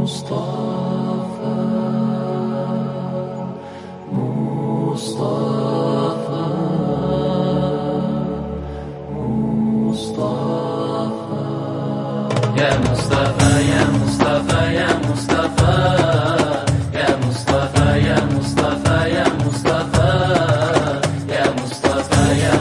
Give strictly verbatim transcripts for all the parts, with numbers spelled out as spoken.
مصطفى مصطفى مصطفى يا مصطفى يا مصطفى يا مصطفى يا مصطفى يا مصطفى يا مصطفى يا مصطفى يا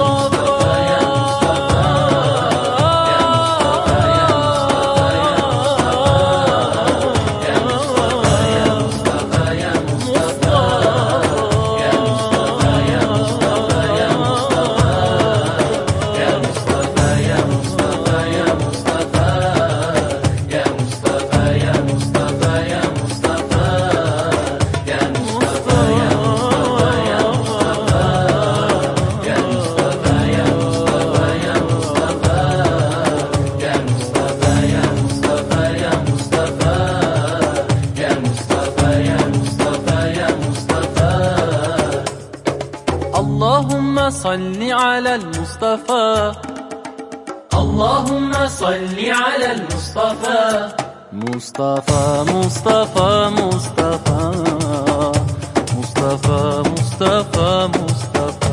اللهم صل على المصطفى اللهم صل على المصطفى مصطفى مصطفى مصطفى مصطفى مصطفى مصطفى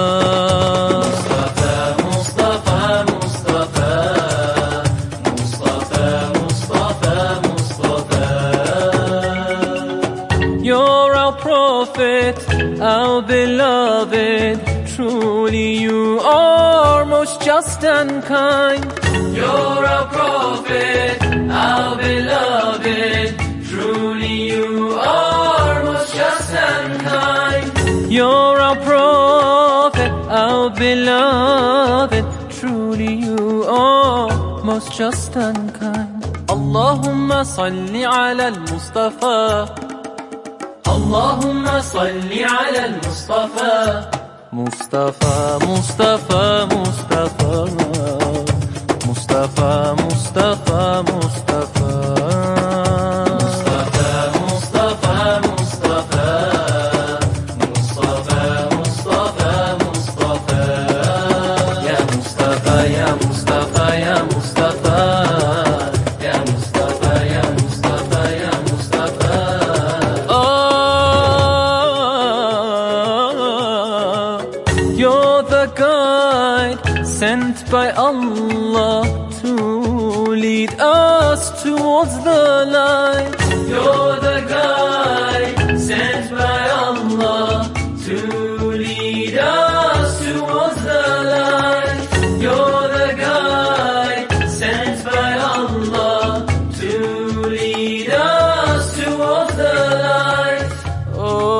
مصطفى مصطفى مصطفى مصطفى مصطفى You're our prophet, our beloved. Truly you are most just and kind. You're our prophet, our beloved. Truly you are most just and kind. You're our prophet, our beloved. Truly you are most just and kind. Allahumma salli ala al-Mustafa. اللهم صل على المصطفى مصطفى مصطفى مصطفى مصطفى مصطفى مصطفى مصطفى مصطفى مصطفى مصطفى مصطفى يا مصطفى يا مصطفى يا مصطفى يا مصطفى يا مصطفى يا مصطفى You're the guide sent by Allah to lead us towards the light. You're the guide sent by Allah to lead us towards the light. You're the guide sent by Allah to lead us towards the light. Oh.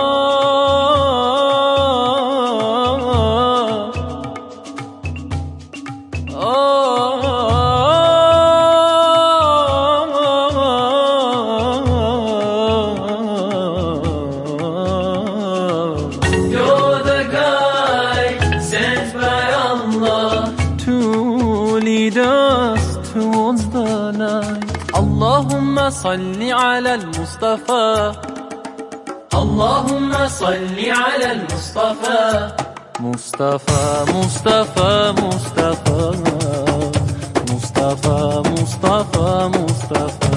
You're the guide sent by Allah to lead us towards the night. Allahumma salli ala al-Mustafa. Allahumma salli ala al-Mustafa. Mustafa, Mustafa, Mustafa, Mustafa, Mustafa, Mustafa.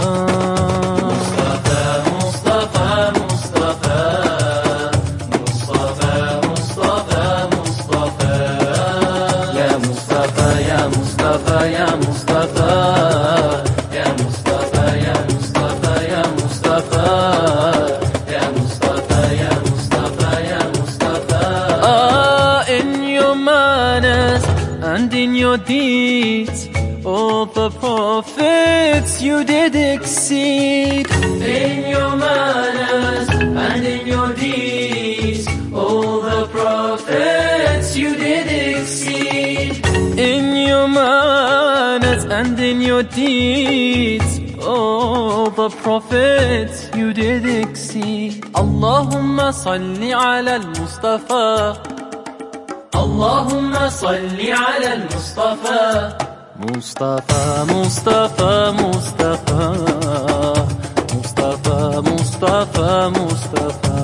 يا مصطفى يا مصطفى يا مصطفى يا مصطفى يا مصطفى يا مصطفى يا مصطفى يا مصطفى Ah, in your manners and in your deeds, all the prophets you did exceed. In your manners and in your deeds, all the prophets you did exceed. In your manners and in your deeds, all the prophets you did exceed. Allahumma salli ala al-Mustafa. Allahumma salli ala al-Mustafa. Mustafa, Mustafa, Mustafa, Mustafa, Mustafa, Mustafa.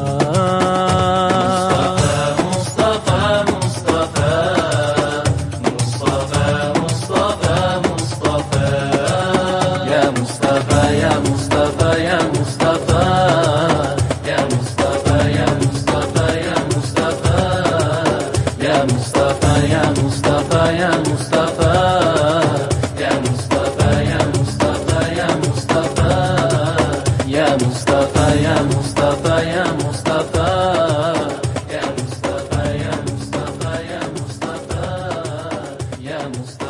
Mustafa, ya Mustafa. مصطفى يا مصطفى يا مصطفى يا مصطفى يا مصطفى يا مصطفى يا مصطفى يا مصطفى يا مصطفى يا مصطفى يا مصطفى يا مصطفى يا مصطفى